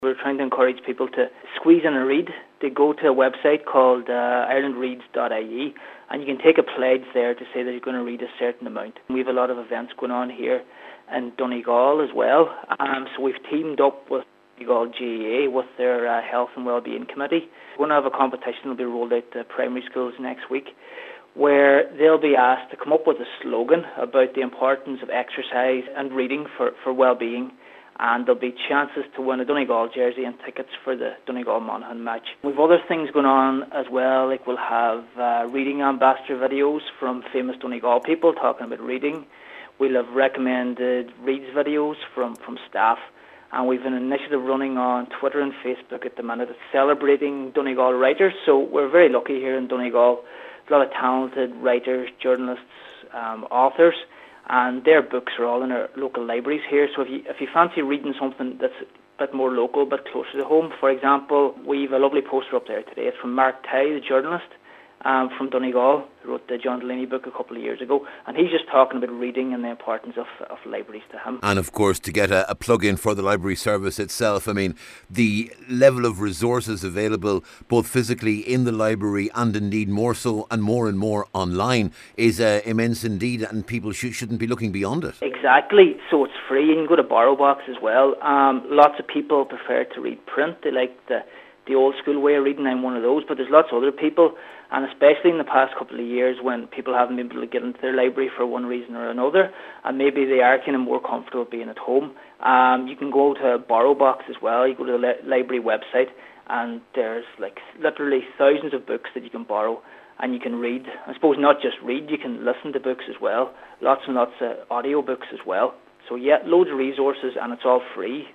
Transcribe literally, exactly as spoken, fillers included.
We're trying to encourage people to squeeze in and read. They go to a website called uh, ireland reads dot I E, and you can take a pledge there to say that you're going to read a certain amount. We have a lot of events going on here in Donegal as well. Um, so we've teamed up with Donegal G A A with their uh, Health and Wellbeing Committee. We're going to have a competition that will be rolled out to primary schools next week, where they'll be asked to come up with a slogan about the importance of exercise and reading for, for well-being, and there'll be chances to win a Donegal jersey and tickets for the Donegal-Monaghan match. We've other things going on as well, like we'll have uh, reading ambassador videos from famous Donegal people talking about reading. We'll have recommended reads videos from, from staff, and we've an initiative running on Twitter and Facebook at the minute that's celebrating Donegal writers. So we're very lucky here in Donegal. A lot of talented writers, journalists, um, authors, and their books are all in our local libraries here. So if you if you fancy reading something that's a bit more local, but closer to home, for example, we've a lovely poster up there today. It's from Mark Tighe, the journalist um, from Donegal, who wrote the John Delaney book a couple of years ago, and he's just talking about reading and the importance of, of libraries to him. And of course, to get a, a plug-in for the library service itself, I mean, the level of resources available, both physically in the library and indeed more so and more and more online, is uh, immense indeed, and people sh- shouldn't be looking beyond it. Exactly. So it's free. You can go to BorrowBox as well. Um, lots of people prefer to read print. They like the the old school way of reading. I'm one of those, but there's lots of other people, and especially in the past couple of years when people haven't been able to get into their library for one reason or another, and maybe they are kind of more comfortable being at home. Um, you can go to BorrowBox as well. You go to the li- library website, and there's like literally thousands of books that you can borrow, and you can read. I suppose not just read, you can listen to books as well. Lots and lots of audio books as well. So yeah, loads of resources, and it's all free.